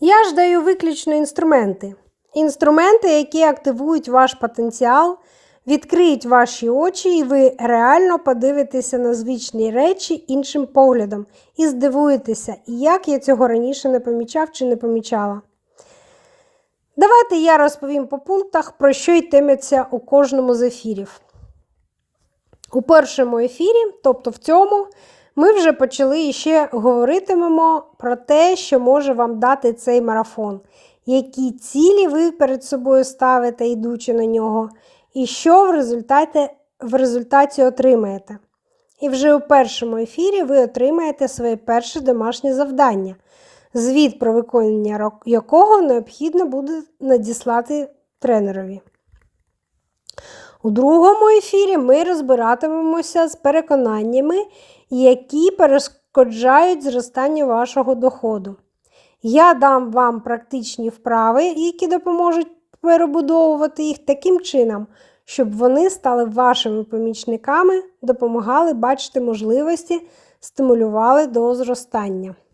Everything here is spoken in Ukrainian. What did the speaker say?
Я ж даю виключно інструменти. Інструменти, які активують ваш потенціал, відкриють ваші очі, і ви реально подивитеся на звичні речі іншим поглядом і здивуєтеся, як я цього раніше не помічав чи не помічала. Давайте я розповім по пунктах, про що йтиметься у кожному з ефірів. У першому ефірі, тобто в цьому, ми вже почали і ще говоритимемо про те, що може вам дати цей марафон, які цілі ви перед собою ставите, йдучи на нього, і що в результаті отримаєте. І вже у першому ефірі ви отримаєте своє перше домашнє завдання, звіт про виконання якого необхідно буде надіслати тренерові. У другому ефірі ми розбиратимемося з переконаннями, які перешкоджають зростанню вашого доходу. Я дам вам практичні вправи, які допоможуть перебудовувати їх таким чином, щоб вони стали вашими помічниками, допомагали бачити можливості, стимулювали до зростання.